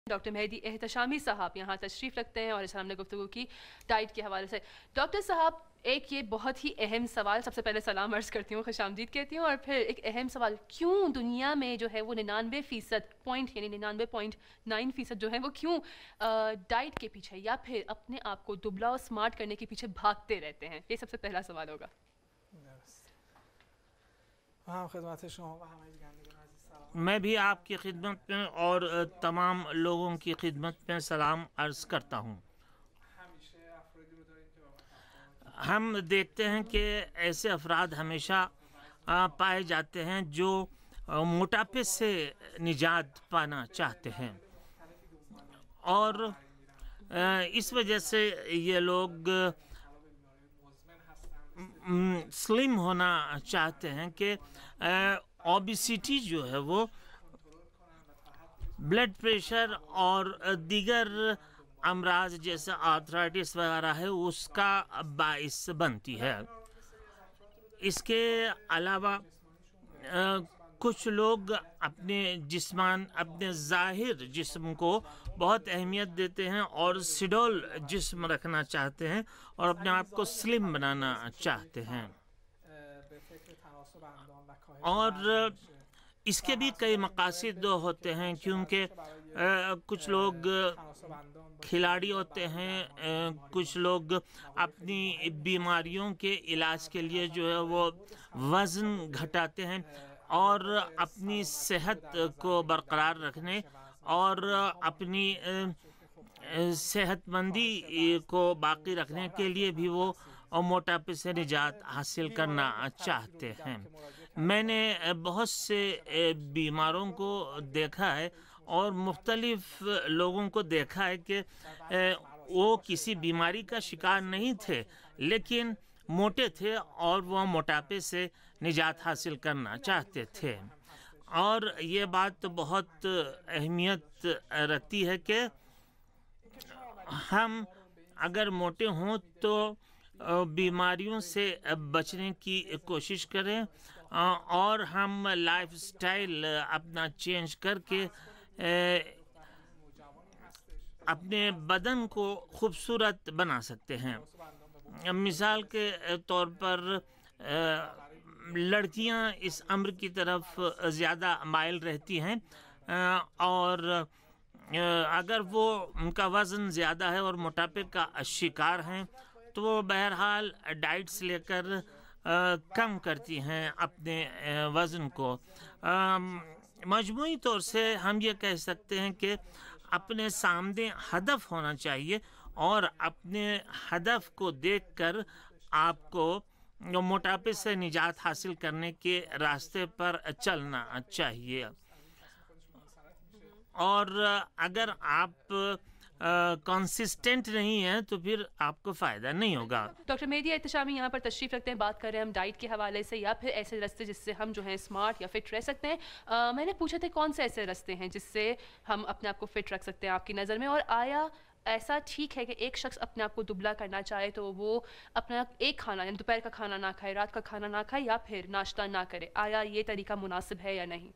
Doctor مہدی احتشامی صاحب یہاں تشریف رکھتے ہیں اور اس ہم نے گفتگو کی ڈائٹ کے حوالے سے۔ ڈاکٹر صاحب، ایک یہ بہت ہی اہم سوال، سب سے پہلے سلام عرض کرتی ہوں، خوش آمدید کہتی ہوں، اور پھر ایک اہم سوال، کیوں دنیا میں جو ہے وہ 99% یعنی 99.9% جو ہے وہ کیوں ڈائٹ کے پیچھے یا پھر اپنے آپ کو دبلا اور سمارٹ کرنے کے پیچھے بھاگتے رہتے ہیں؟ یہ سب سے پہلا سوال ہوگا۔ خدمت شما و همه بینندگان عزیز سلام۔ میں بھی آپ کی خدمت میں اور تمام لوگوں کی خدمت میں سلام عرض کرتا ہوں۔ همیشه افرادی رو داریم که با ہم دیکھتے ہیں کہ ایسے افراد ہمیشہ پائے جاتے ہیں جو موٹاپے سے نجات پانا چاہتے ہیں، اور اس وجہ سے یہ لوگ سلم ہونا چاہتے ہیں کہ اوبیسٹی جو ہے وہ بلڈ پریشر اور دیگر امراض جیسے آرتھرائٹس وغیرہ ہے اس کا باعث بنتی ہے۔ اس کے علاوہ کچھ لوگ اپنے ظاہر جسم کو بہت اہمیت دیتے ہیں اور سڈول جسم رکھنا چاہتے ہیں اور اپنے آپ کو سلم بنانا چاہتے ہیں، به فکر تناسب اندام و کاهش اور وزن میشه. اس کے بھی کئی مقاصد ہوتے ہیں، کیونکہ کچھ لوگ تناسب اندام باشه. کھلاڑی ہوتے ہیں، کچھ لوگ اپنی بیماریوں کے علاج کے لیے جو ہے وہ وزن گھٹاتے ہیں اور اپنی صحت کو برقرار رکھنے اور اپنی صحت مندی کو باقی رکھنے کے لیے بھی وہ موٹاپے سے نجات حاصل کرنا چاہتے ہیں۔ میں نے بہت سے بیماروں کو دیکھا ہے اور مختلف لوگوں کو دیکھا ہے کہ وہ کسی بیماری کا شکار نہیں تھے لیکن موٹے تھے اور وہ موٹاپے سے نجات حاصل کرنا چاہتے تھے، اور یہ بات بہت اہمیت رکھتی ہے کہ ہم اگر موٹے ہوں تو بیماریوں سے بچنے کی کوشش کریں اور ہم لائف سٹائل اپنا چینج کر کے اپنے بدن کو خوبصورت بنا سکتے ہیں۔ مثال کے طور پر لڑکیاں اس امر کی طرف زیادہ مائل رہتی ہیں، اور اگر وہ ان کا وزن زیادہ ہے اور موٹاپے کا شکار ہیں تو وہ بہرحال ڈائٹس لے کر کم کرتی ہیں اپنے وزن کو۔ مجموعی طور سے ہم یہ کہہ سکتے ہیں کہ اپنے سامنے ہدف ہونا چاہیے اور اپنے ہدف کو دیکھ کر آپ کو موٹاپے سے نجات حاصل کرنے کے راستے پر چلنا چاہیے، اور اگر آپ کنسسٹنٹ نہیں ہیں تو پھر آپ کو فائدہ نہیں ہوگا۔ ڈاکٹر مہدی احتشامی یہاں پر تشریف رکھتے ہیں، بات کر رہے ہیں ہم ڈائٹ کے حوالے سے یا پھر ایسے راستے جس سے ہم جو ہیں اسمارٹ یا فٹ رہ سکتے ہیں۔ میں نے پوچھا تھا کون سے ایسے راستے ہیں جس سے ہم اپنے آپ کو فٹ رکھ سکتے ہیں آپ کی نظر میں، اور آیا ایسا ٹھیک ہے کہ ایک شخص اپنے آپ کو دبلا کرنا چاہے تو وہ اپنا ایک کھانا یعنی دوپہر کا کھانا نہ کھائے، رات کا کھانا نہ کھائے یا پھر ناشتہ نہ کرے؟ آیا یہ طریقہ مناسب ہے یا نہیں؟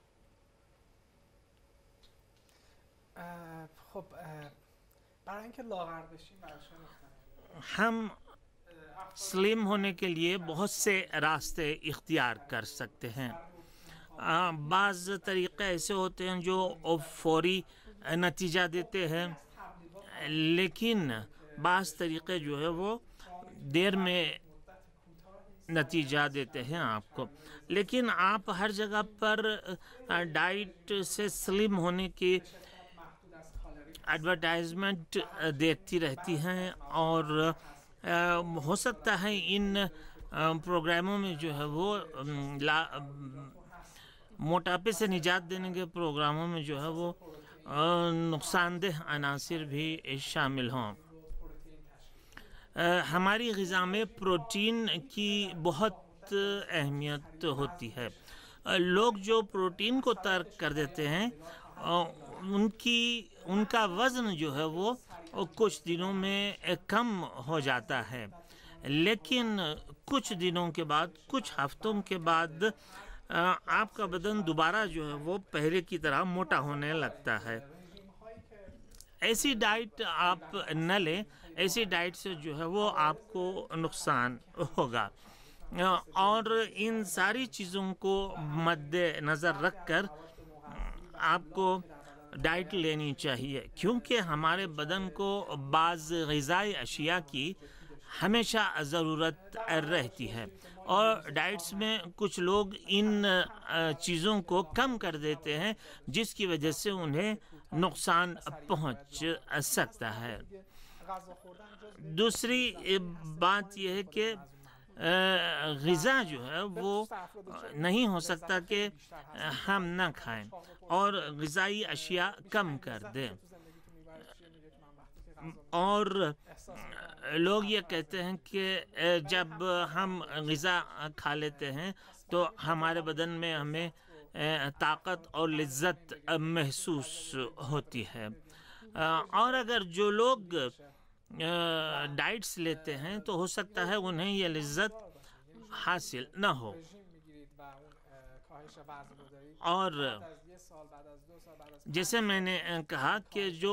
خب برای اینکه لاغر بشیم برای چه مختلف ہم سلیم ہونے کے لیے بہت سے راستے اختیار کر سکتے ہیں۔ بعض طریقے ایسے ہوتے ہیں جو فوری نتیجہ دیتے ہیں، لیکن بعض طریقے جو ہے وہ دیر میں نتیجہ دیتے ہیں آپ کو، لیکن آپ ہر جگہ پر ڈائٹ سے سلیم ہونے کی ایڈورٹائزمنٹ دیکھتی رہتی ہیں، اور ہو سکتا ہے ان پروگراموں میں جو ہے وہ موٹاپے سے نجات دینے کے پروگراموں میں جو ہے وہ نقصان دہ عناصر بھی شامل ہوں۔ ہماری غذا میں پروٹین کی بہت اہمیت ہوتی ہے۔ لوگ جو پروٹین کو ترک کر دیتے ہیں ان کا وزن جو ہے وہ کچھ دنوں میں کم ہو جاتا ہے، لیکن کچھ دنوں کے بعد، کچھ ہفتوں کے بعد آپ کا بدن دوبارہ جو ہے وہ پہلے کی طرح موٹا ہونے لگتا ہے۔ ایسی ڈائٹ آپ نہ لیں، ایسی ڈائٹ سے جو ہے وہ آپ کو نقصان ہوگا، اور ان ساری چیزوں کو مد نظر رکھ کر آپ کو ڈائٹ لینی چاہیے، کیونکہ ہمارے بدن کو بعض غذائی اشیاء کی ہمیشہ ضرورت رہتی ہے، اور ڈائٹس میں کچھ لوگ ان چیزوں کو کم کر دیتے ہیں جس کی وجہ سے انہیں نقصان پہنچ سکتا ہے۔ دوسری بات یہ ہے کہ غذا جو ہے وہ نہیں ہو سکتا کہ ہم نہ کھائیں اور غذائی اشیاء کم کر دیں، اور لوگ یہ کہتے ہیں کہ جب ہم غذا کھا لیتے ہیں تو ہمارے بدن میں ہمیں طاقت اور لذت محسوس ہوتی ہے، اور اگر جو لوگ ڈائٹس لیتے ہیں تو ہو سکتا ہے انہیں یہ لذت حاصل نہ ہو، اور جیسے میں نے کہا کہ جو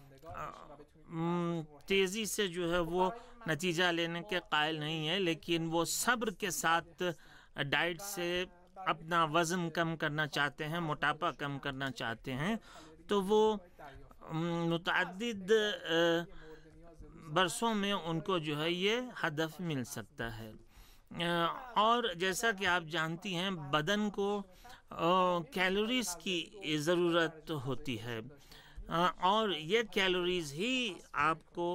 تیزی سے جو ہے وہ نتیجہ لینے کے قائل نہیں ہے، لیکن وہ صبر کے ساتھ ڈائٹ سے اپنا وزن کم کرنا چاہتے ہیں، موٹاپا کم کرنا چاہتے ہیں، تو وہ متعدد برسوں میں ان کو جو ہے یہ ہدف مل سکتا ہے۔ اور جیسا کہ آپ جانتی ہیں بدن کو کیلوریز کی ضرورت ہوتی ہے، اور یہ کیلوریز ہی آپ کو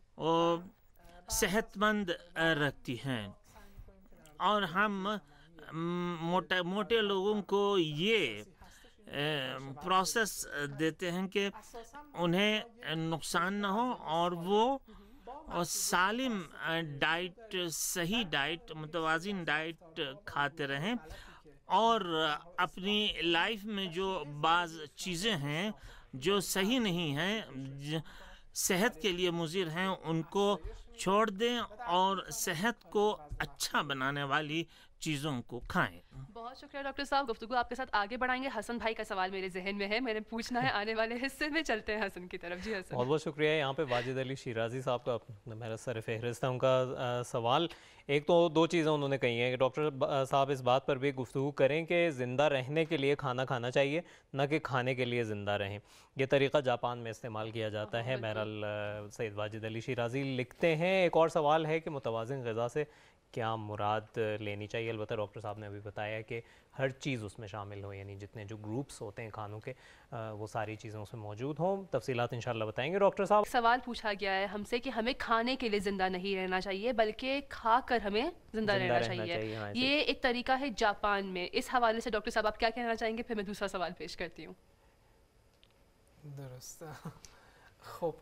صحت مند رکھتی ہیں، اور ہم موٹے لوگوں کو یہ پروسیس دیتے ہیں کہ انہیں نقصان نہ ہو اور وہ سالم ڈائٹ، صحیح ڈائٹ، متوازن ڈائٹ کھاتے رہیں، اور اپنی لائف میں جو بعض چیزیں ہیں جو صحیح نہیں ہیں، صحت کے لیے مضر ہیں، ان کو چھوڑ دیں اور صحت کو اچھا بنانے والی چیزوں کو کھائیں۔ بہت شکریہ ڈاکٹر صاحب، گفتگو آپ کے ساتھ آگے بڑھائیں گے۔ حسن بھائی کا سوال میرے ذہن میں ہے، میں نے پوچھنا ہے، آنے والے حصے میں چلتے ہیں حسن کی طرف۔ جی حسن۔ بہت بہت شکریہ۔ یہاں پہ واجد علی شیرازی صاحب کا میرا سر فہرست ہے، ان کا سوال، ایک تو دو چیزیں انہوں نے کہی ہیں کہ ڈاکٹر صاحب اس بات پر بھی گفتگو کریں کہ زندہ رہنے کے لیے کھانا کھانا چاہیے، نہ کہ کھانے کے لیے زندہ رہیں۔ یہ طریقہ جاپان میں استعمال کیا جاتا ہے۔ بہرحال سید واجد علی شیرازی لکھتے ہیں، ایک اور سوال ہے کہ متوازن غذا سے کیا مراد لینی چاہیے؟ البتہ ڈاکٹر صاحب نے ابھی بتایا کہ ہر چیز اس میں شامل ہو، یعنی جتنے جو گروپس ہوتے ہیں کھانوں کے وہ ساری چیزیں اس میں موجود ہوں۔ تفصیلات انشاءاللہ بتائیں گے ڈاکٹر صاحب۔ سوال پوچھا گیا ہے ہم سے کہ ہمیں کھانے کے لیے زندہ نہیں رہنا چاہیے بلکہ کھا کر ہمیں زندہ رہنا چاہیے، یہ ایک طریقہ ہے جاپان میں۔ اس حوالے سے ڈاکٹر صاحب آپ کیا کہنا چاہیں گے؟ پھر میں دوسرا سوال پیش کرتی ہوں۔ درسته. خب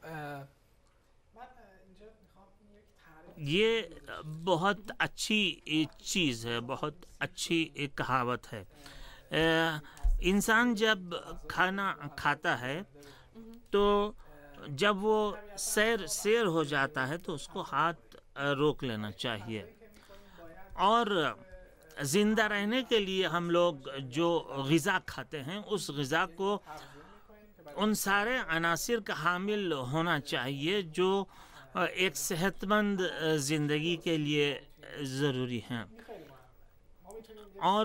یہ بہت اچھی چیز ہے، بہت اچھی کہاوت ہے۔ انسان جب کھانا کھاتا ہے تو جب وہ سیر ہو جاتا ہے تو اس کو ہاتھ روک لینا چاہیے، اور زندہ رہنے کے لیے ہم لوگ جو غذا کھاتے ہیں اس غذا کو ان سارے عناصر کا حامل ہونا چاہیے جو ایک صحت مند زندگی کے لیے ضروری ہیں، اور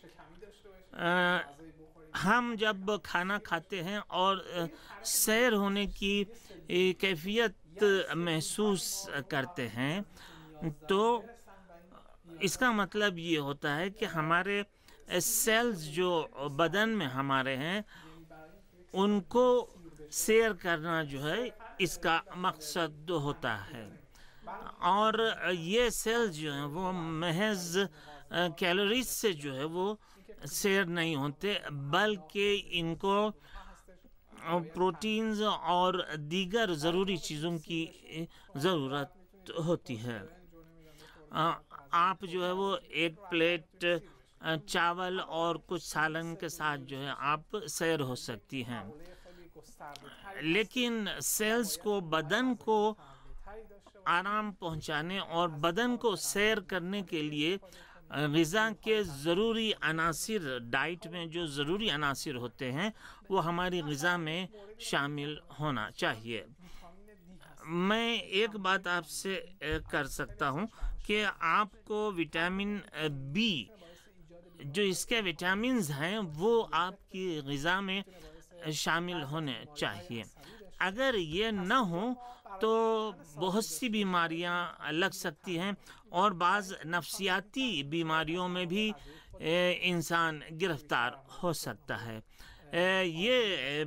ہم جب کھانا کھاتے ہیں اور سیر ہونے کی کیفیت محسوس کرتے ہیں تو اس کا مطلب یہ ہوتا ہے کہ ہمارے سیلز جو بدن میں ہمارے ہیں ان کو سیر کرنا جو ہے اس کا مقصد ہوتا ہے، اور یہ سیلز جو ہیں وہ محض کیلوریز سے جو ہے وہ سیر نہیں ہوتے بلکہ ان کو پروٹینز اور دیگر ضروری چیزوں کی ضرورت ہوتی ہے۔ آپ جو ہے وہ ایک پلیٹ چاول اور کچھ سالن کے ساتھ جو ہے آپ سیر ہو سکتی ہیں، لیکن سیلز کو بدن کو آرام پہنچانے اور بدن کو سیر کرنے کے لیے غذا کے ضروری عناصر، ڈائٹ میں جو ضروری عناصر ہوتے ہیں وہ ہماری غذا میں شامل ہونا چاہیے۔ میں ایک بات آپ سے کر سکتا ہوں کہ آپ کو وٹامن بی، جو اس کے وٹامنز ہیں، وہ آپ کی غذا میں شامل ہونے چاہیے۔ اگر یہ نہ ہو تو بہت سی بیماریاں لگ سکتی ہیں اور بعض نفسیاتی بیماریوں میں بھی انسان گرفتار ہو سکتا ہے۔ یہ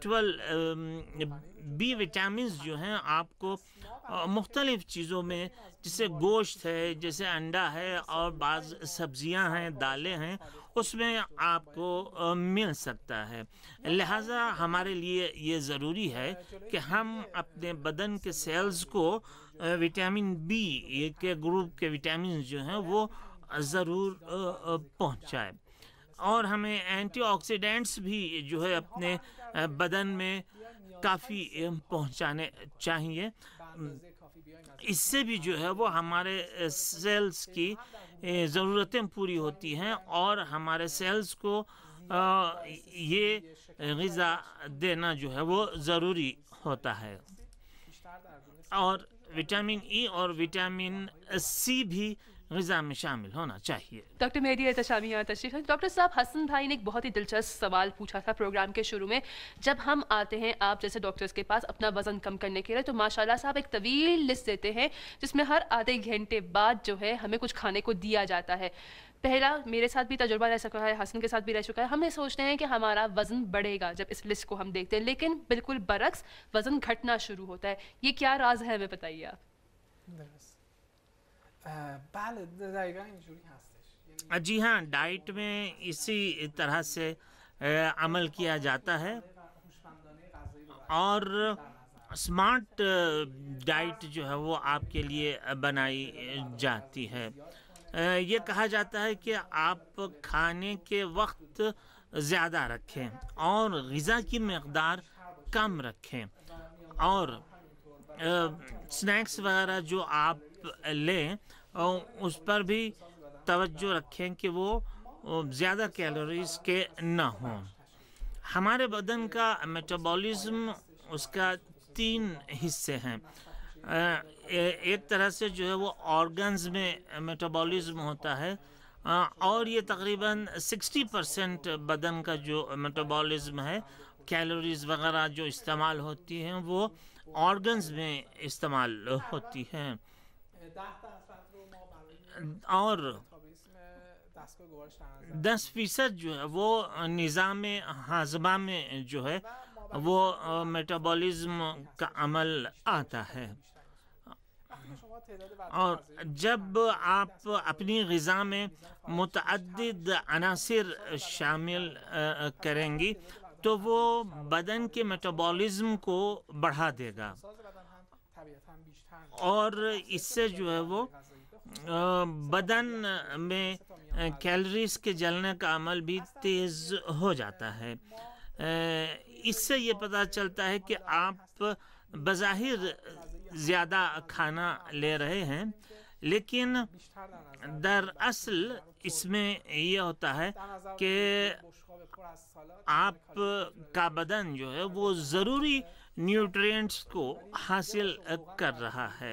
بی وٹامنز جو ہیں آپ کو مختلف چیزوں میں، جیسے گوشت ہے، جیسے انڈا ہے، اور بعض سبزیاں ہیں، دالیں ہیں، اس میں آپ کو مل سکتا ہے۔ لہٰذا ہمارے لیے یہ ضروری ہے کہ ہم اپنے بدن کے سیلز کو وٹامن بی کے گروپ کے وٹامنز جو ہیں وہ ضرور پہنچائیں، اور ہمیں اینٹی آکسیڈنٹس بھی جو ہے اپنے بدن میں کافی پہنچانے چاہیے۔ اس سے بھی جو ہے وہ ہمارے سیلز کی ضرورتیں پوری ہوتی ہیں اور ہمارے سیلز کو یہ غذا دینا جو ہے وہ ضروری ہوتا ہے۔ اور وٹامن ای اور وٹامن سی بھی غذا میں شامل ہونا چاہیے۔ ڈاکٹر مہدی احتشامی یہاں تشریف ہے۔ ڈاکٹر صاحب، حسن بھائی نے ایک بہت ہی دلچسپ سوال پوچھا تھا پروگرام کے شروع میں۔ جب ہم آتے ہیں آپ جیسے ڈاکٹرز کے پاس اپنا وزن کم کرنے کے لیے، تو ماشاءاللہ صاحب ایک طویل لسٹ دیتے ہیں جس میں ہر آدھے گھنٹے بعد جو ہے ہمیں کچھ کھانے کو دیا جاتا ہے۔ پہلا میرے ساتھ بھی تجربہ رہ سکا ہے، حسن کے ساتھ بھی رہ چکا ہے، ہم یہ سوچتے ہیں کہ ہمارا وزن بڑھے گا جب اس لسٹ کو ہم دیکھتے ہیں، لیکن بالکل برعکس وزن گھٹنا شروع ہوتا ہے۔ یہ کیا راز ہے، ہمیں بتائیے آپ۔ بله دقیقا اینجوری هستش۔ جی ہاں، ڈائٹ میں اسی طرح سے عمل کیا جاتا ہے، اور اسمارٹ ڈائٹ جو ہے وہ آپ کے لیے بنائی جاتی ہے۔ یہ کہا جاتا ہے کہ آپ کھانے کے وقت زیادہ رکھیں اور غذا کی مقدار کم رکھیں، اور سنیکس وغیرہ جو آپ لیں اس پر بھی توجہ رکھیں کہ وہ زیادہ کیلوریز کے نہ ہوں۔ ہمارے بدن کا میٹابولزم، اس کا 3 حصے ہیں۔ ایک طرح سے جو ہے وہ آرگنز میں میٹابولزم ہوتا ہے، اور یہ تقریباً 60% بدن کا جو میٹابولزم ہے، کیلوریز وغیرہ جو استعمال ہوتی ہیں وہ آرگنز میں استعمال ہوتی ہیں، اور 10% جو ہے وہ نظام ہاضمہ میں جو ہے وہ میٹابولزم کا عمل آتا ہے۔ اور جب آپ اپنی غذا میں متعدد عناصر شامل کریں گی تو وہ بدن کے میٹابولزم کو بڑھا دے گا، اور اس سے جو ہے وہ بدن میں کیلوریز کے جلنے کا عمل بھی تیز ہو جاتا ہے۔ اس سے یہ پتہ چلتا ہے کہ آپ بظاہر زیادہ کھانا لے رہے ہیں، لیکن دراصل اس میں یہ ہوتا ہے کہ آپ کا بدن جو ہے وہ ضروری نیوٹرینٹس کو حاصل کر رہا ہے۔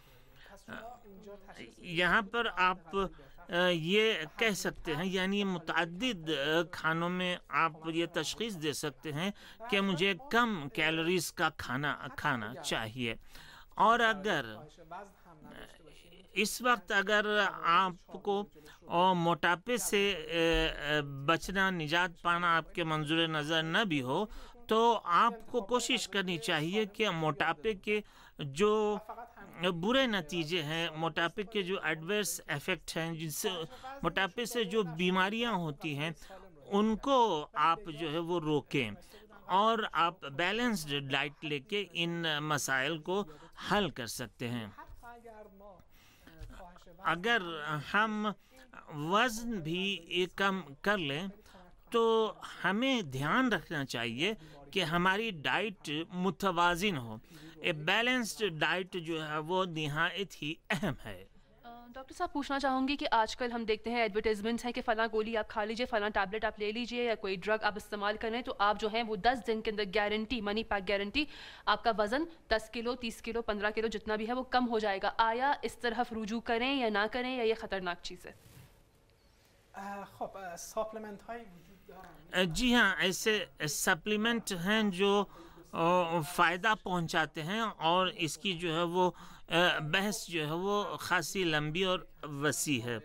یہاں پر آپ یہ کہہ سکتے ہیں، یعنی متعدد کھانوں میں آپ یہ تشخیص دے سکتے ہیں کہ مجھے کم کیلوریز کا کھانا کھانا چاہیے، اور اگر اس وقت اگر آپ کو موٹاپے سے بچنا، نجات پانا آپ کے منظور نظر نہ بھی ہو، تو آپ کو کوشش کرنی چاہیے کہ موٹاپے کے جو برے نتیجے ہیں، موٹاپے کے جو ایڈورس ایفیکٹ ہیں، جن سے موٹاپے سے جو بیماریاں ہوتی ہیں، ان کو آپ جو ہے وہ روکیں، اور آپ بیلنسڈ ڈائٹ لے کے ان مسائل کو حل کر سکتے ہیں۔ اگر ہم وزن بھی کم کر لیں تو ہمیں دھیان رکھنا چاہیے کہ ہماری ڈائٹ متوازن ہو۔ ایک بیلنسڈ ڈائٹ جو ہے وہ نہایت ہی اہم ہے۔ डॉक्टर साहब पूछना चाहूँगी कि आजकल हम देखते हैं एडवर्टाइजमेंट्स हैं कि फ़लाँ गोली आप खा लीजिए, फ़लाँ टैबलेट आप ले लीजिए या कोई ड्रग आप इस्तेमाल करें तो आप जो हैं वो 10 दिन के अंदर गारंटी, मनी पैक गारंटी, आपका वज़न 10 किलो, 30 किलो, 15 किलो जितना भी है वो कम हो जाएगा। आया इस तरफ रुजू करें या ना करें या ये ख़तरनाक चीज़ है? خب ساپلمنت هایی وجود دارن. جی ہاں، ایسے سپلیمنٹ ہیں جو فائدہ پہنچاتے ہیں اور اس کی جو ہے وہ بحث جو ہے وہ خاصی لمبی اور وسیع ہے،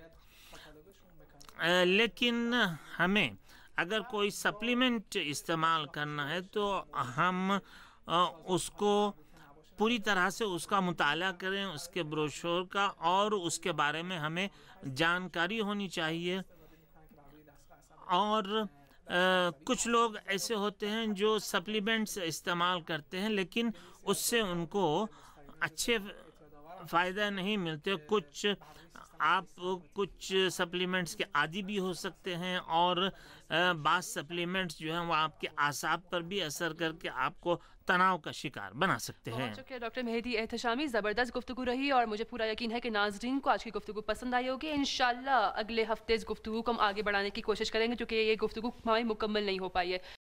لیکن ہمیں اگر کوئی سپلیمنٹ استعمال کرنا ہے تو ہم اس کو پوری طرح سے اس کا مطالعہ کریں، اس کے بروشور کا، اور اس کے بارے میں ہمیں جانکاری ہونی چاہیے۔ اور کچھ لوگ ایسے ہوتے ہیں جو سپلیمنٹس استعمال کرتے ہیں لیکن اس سے ان کو اچھے فائدہ نہیں ملتے۔ کچھ سپلیمنٹس کے عادی بھی ہو سکتے ہیں، اور بعض سپلیمنٹس جو ہیں وہ آپ کے اعصاب پر بھی اثر کر کے آپ کو تناؤ کا شکار بنا سکتے ہیں۔ بہت شکریہ ڈاکٹر مہدی احتشامی، زبردست گفتگو رہی اور مجھے پورا یقین ہے کہ ناظرین کو آج کی گفتگو پسند آئی ہوگی۔ انشاءاللہ اگلے ہفتے اس گفتگو کو ہم آگے بڑھانے کی کوشش کریں گے کیونکہ یہ گفتگو ہماری مکمل نہیں ہو پائی ہے۔